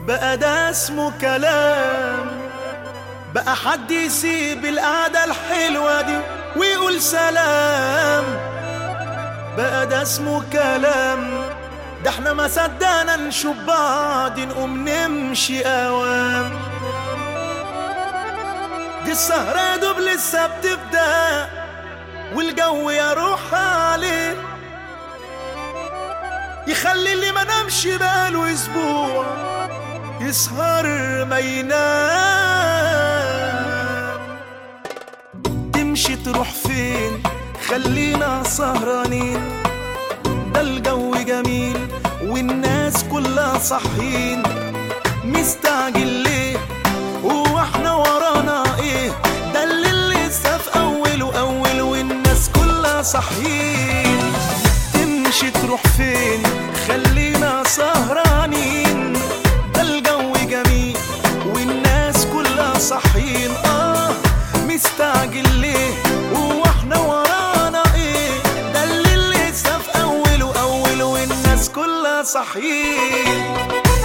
بقى ده اسمه كلام؟ بقى حد يسيب القعدة الحلوة دي ويقول سلام؟ بقى ده اسمه كلام؟ ده احنا ما صدقنا نشوف بعض نقوم نمشي اوام. دي السهرة يا دوب لسه بتبدأ والجو يا روح عليه يخلي اللي ما نمشي بقاله اسبوع يسهر ما ينام. تمشي تروح فين؟ خلينا سهرانين، ده الجو جميل والناس كلها صاحيين. مستعجل ليه؟ هو احنا ورانا ايه؟ ده اللي لسه في اوله والناس كلها صاحيين. تمشي تروح فين؟ خلينا سهرانين، ده الجو جميل والناس كلها صاحيين. مستعجل ليه؟ هو احنا ورانا ايه؟ ده اللي لسه في اوله والناس كلها صاحيين.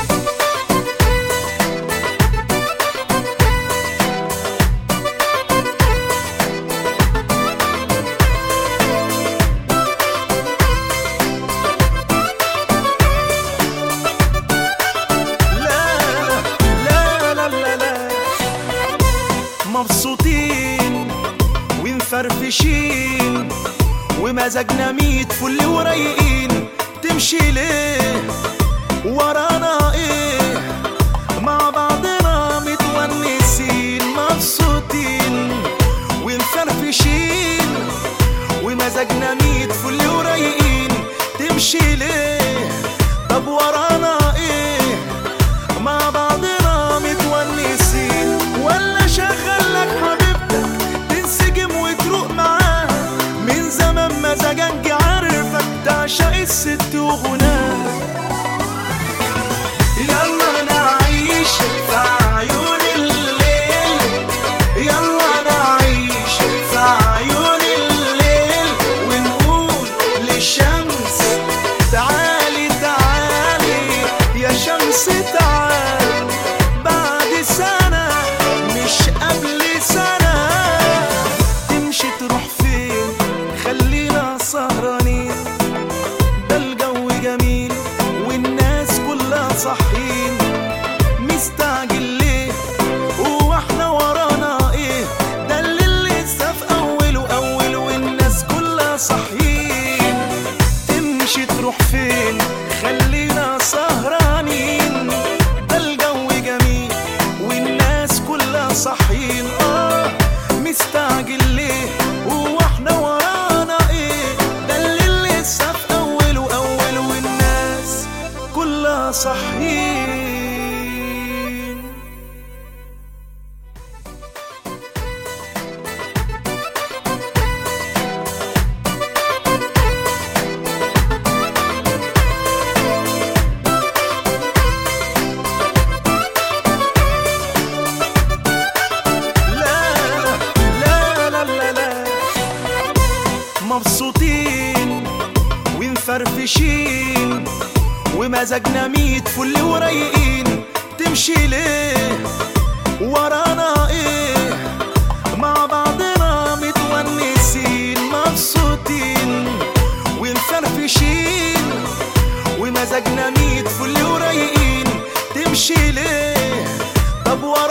مبسوطين ومفرفشين ومزاجنا ميت فل ورايقين. تمشي ليه؟ ورانا ايه؟ مع بعضنا متونسين مبسوطين ومفرفشين ومزاجنا ميت فل ورايقين. تمشي ليه؟ طب ورانا ايه؟ مع بعضنا متونسين. ولا شغل لك حبيبتك تنسجم وتروق معاها؟ من زمان مزاجنجي عارفك تعشق الست وغناها. يلا نعيش في عيون الليل، يلا نعيش في عيون الليل ونقول للشمس تعالي تعالي يا شمس تعالي. بعد سنة مش قبل سنة. تمشي تروح فين؟ خلينا سهرانين، ده الجو جميل والناس كلها صاحيين. مستعجل ليه؟ هو احنا ورانا ايه؟ ده اللي لسه في اوله والناس كلها صاحيين. تمشي تروح فين؟ خلينا سهرانين، ده الجو جميل والناس كلها صاحيين. مستعجل ليه؟ هو احنا ورانا ايه؟ ده اللي لسه في اوله والناس كلها صاحيين. مبسوطين ومفرفشين ومزاجنا ميت فل ورايقين. تمشي ليه؟ ورانا ايه؟ مع بعضنا متونسين مبسوطين ومفرفشين ومزاجنا ميت فل ورايقين. تمشي ليه؟ طب